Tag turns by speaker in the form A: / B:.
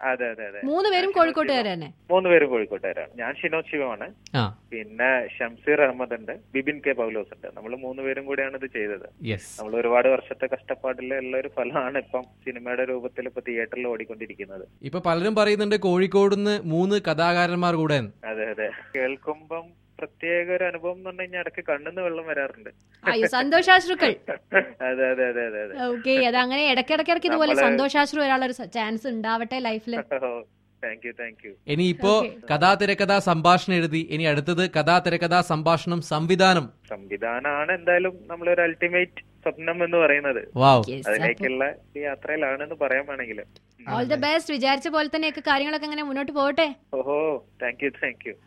A: അതെ അതെ അതെ.
B: 3 പേരും കോഴിക്കോട്ടുകാർ തന്നെ?
A: 3 പേരും കോഴിക്കോട്ടുകാരാണ്. ഞാൻ ഷിനോജ് ശിവമാണ്, പിന്നെ ഷംസീർ അഹമ്മദ് ഉണ്ട്, ബിബിൻ കെ പൗലോസ് ഉണ്ട്. നമ്മൾ 3 പേരും കൂടിയാണ് ഇത് ചെയ്തത്. നമ്മൾ ഒരുപാട് വർഷത്തെ കഷ്ടപ്പാടിൽ ഉള്ള ഒരു ഫലമാണ് ഇപ്പം സിനിമയുടെ രൂപത്തിൽ ഇപ്പൊ തിയേറ്ററിൽ ഓടിക്കൊണ്ടിരിക്കുന്നത്.
C: ഇപ്പൊ പലരും പറയുന്നുണ്ട് കോഴിക്കോട് നിന്ന് 3 കഥാകാരന്മാർ കൂടെ.
A: അതെ അതെ, കേൾക്കുമ്പം പ്രത്യേക ഒരു അനുഭവം എന്ന് പറഞ്ഞു കഴിഞ്ഞാൽ ഇടയ്ക്ക് കണ്ണിന്ന് വെള്ളം വരാറുണ്ട്.
B: അയ്യോ, സന്തോഷാശ്രുക്കൾ.
A: അതെ അതെ അതെ അതെ അതെ.
B: ഓക്കെ, അത് അങ്ങനെ ഇടയ്ക്കിടയ്ക്ക് ഇതുപോലെ സന്തോഷാശ്രു ഒരാളൊരു ചാൻസ് ഉണ്ടാവട്ടെ ലൈഫില്.
A: Thank you thank you.
C: ഇനി ഇപ്പോ കഥാ തിരക്കഥാ സംഭാഷണം എഴുതി, ഇനി അടുത്തത് കഥാ തിരക്കഥാ സംഭാഷണം സംവിധാനമാണ്
A: എന്തായാലും നമ്മളൊരു അൾട്ടിമേറ്റ് സ്വപ്നം എന്ന് പറയുന്നത്. അതിലേക്കുള്ള യാത്രയിലാണെന്ന് പറയാൻ വേണമെങ്കിൽ.
B: All the best. വിചാരിച്ച പോലെ തന്നെയൊക്കെ കാര്യങ്ങളൊക്കെ അങ്ങനെ മുന്നോട്ട് പോകട്ടെ.
A: ഓഹോ, താങ്ക് യു താങ്ക് യു.